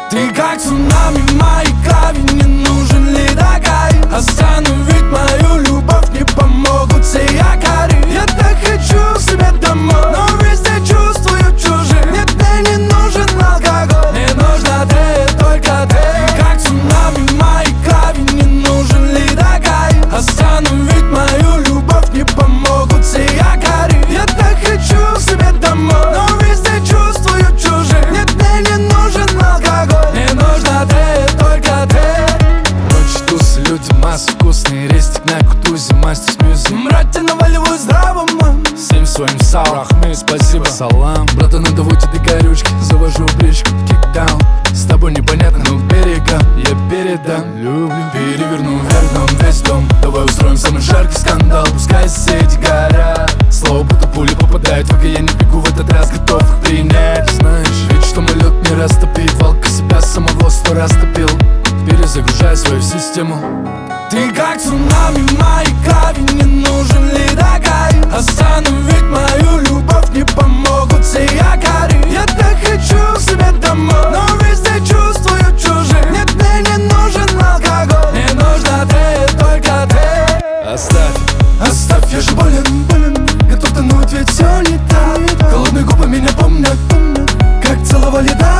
Ты как цунами в моей крови, не нужен ледокай. Остановить мою любовь не помогут все якори. Я так хочу к себе домой, но везде чувствую чужих. Нет, мне не нужен алкоголь, мне нужна ты, только ты. Ты как цунами в моей крови, не нужен ледокай. Остановить мою любовь не помогут все якори. Я так хочу к себе домой, но везде чувствую чужих. Нет, мне не нужен алкоголь, мне нужна ты, только ты. Ночь тусы, люди, масса вкусные. Рестик на кутузе, мастер с мюзик. Мрате наваливаю здраво, мам. Всем своим сал, Ахмед, спасибо, салам. Братан, надавайте ты горючки, завожу бричку, кикдаун. С тобой непонятно, но берегам я передам. Люблю, переверну вверх дом, весь дом. Давай устроим самый жаркий скандал. Пускай соседи горят. Слово будто пули попадает в я не бегу в этот раз, готов их принять. Знаешь, ведь что мой лед не растопит. Волка себя самого 100 раз топил. Перезагружай свою систему. Ты как цунами в моей крови, не нужен ледокай. Остановить мою любовь не помогут все якори. Я так хочу к себе домой, но везде чувствую чужих. Нет, мне не нужен алкоголь, мне нужна ты, только ты. Оставь, я же болен, готов тонуть, ведь все не так. Холодные губы меня помнят, как целовали, да.